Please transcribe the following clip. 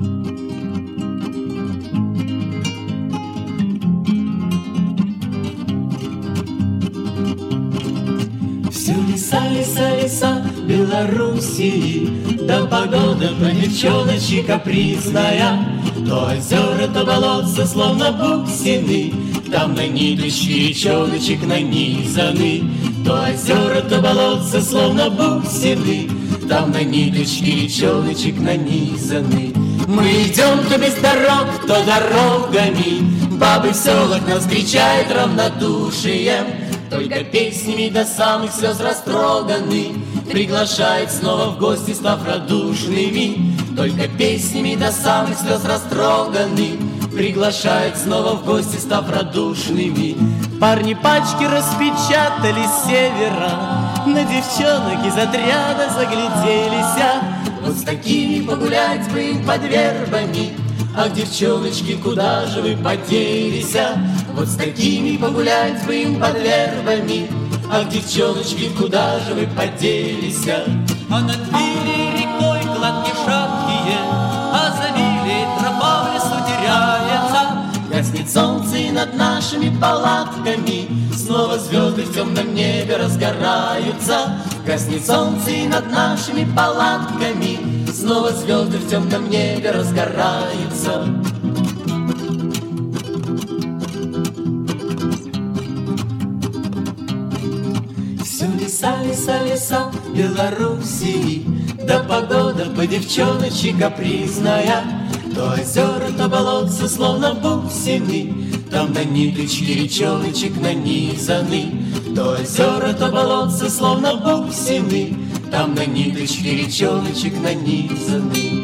Все леса, леса, леса Белоруссии, да погода по девчоночи капризная. То озера, то болотца, словно бусины, там на ниточке речоночек нанизаны. То озера, то болотца, словно бусины, там на ниточке речоночек нанизаны. Мы идем то без дорог, то дорогами, бабы в селах нас встречают равнодушием. Только песнями до самых слез растроганы, приглашает снова в гости, став радушными. Только песнями до самых слез растроганы, приглашает снова в гости, став радушными. Парни пачки распечатали с севера, на девчонок из отряда загляделись. Вот с такими погулять бы им под вербами. Ах, девчоночки, куда же вы поделись? Вот с такими погулять бы им под вербами. Ах, девчоночки, куда же вы поделись? А над Вилей рекой кладки шаткие, а за Вилей тропа в лесу теряется. Гаснет солнце и над нашими палатками снова звезды в темном небе разгораются. Гаснет солнце и над нашими палатками снова звезды в темном небе разгораются. Все леса, леса, леса Белоруссии, да погода по девчоночи капризная. То озера, то болотца, словно бусины, там на ниточке речоночек нанизаны. То озера, то болотца, словно бусины, там на ниточке речоночек нанизаны.